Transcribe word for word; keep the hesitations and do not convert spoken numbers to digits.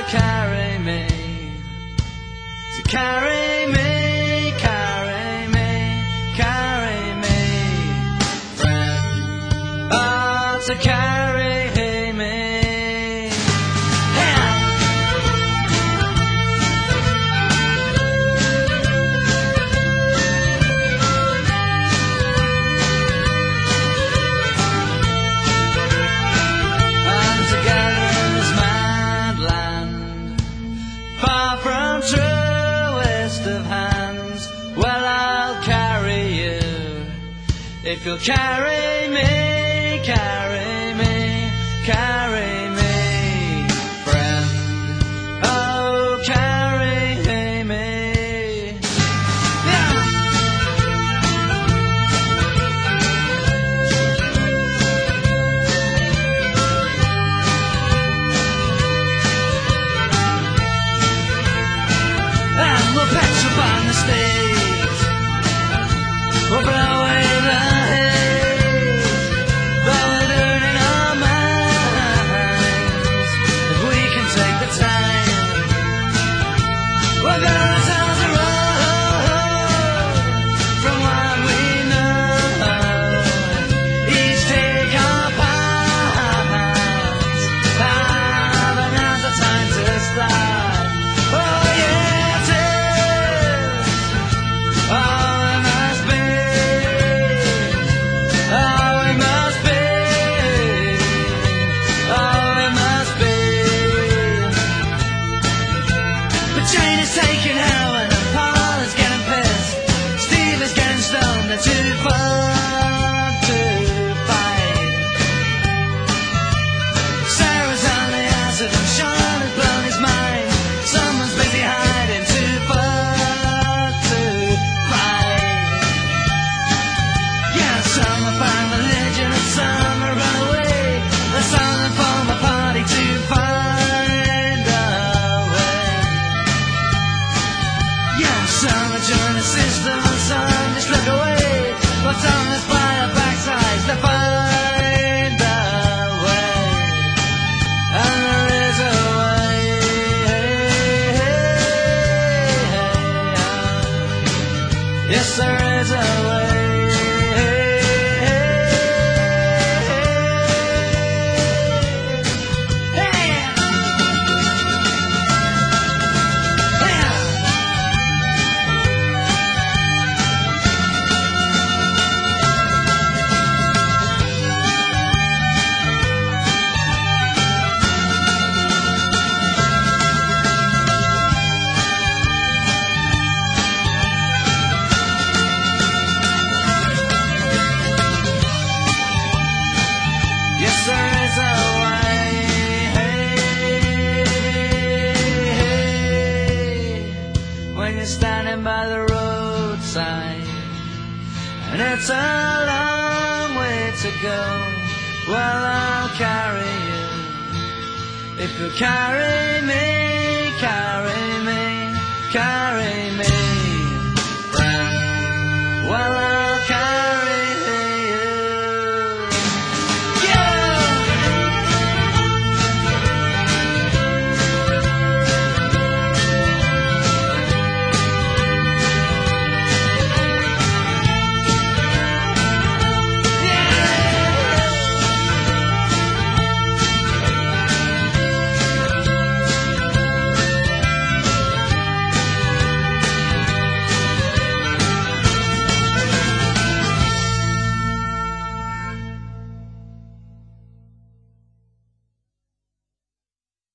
to carry me, to carry me, carry me, carry me, friend. Oh, to carry me. Far from truest of hands, well, I'll carry you if you'll carry me, carry me, carry me, friend. Oh, carry me. Yeah. And we'll petrify the stage, we'll blow away the haze, blow it in in our minds. If we can take the time, we'll go ourselves a road from what we know. Each take our parts, ah, but now's the time to start. Oh yeah. Oh, it must be, oh, it must be, oh, it must be. But Jane is taking heroin and Paul is getting pissed, Steve is getting stoned, they're too far to fight. Sarah's on the acid and Sean has blown his mind, someone's busy hiding too far. Some will find religion and some will run away. The some will form a party to find a way. Yeah, some will join the system and some just look away. But some will fly their backsides to find a way. And there is a way. Yes, there is a way. Standing by the roadside, and it's a long way to go. Well, I'll carry you if you carry me, carry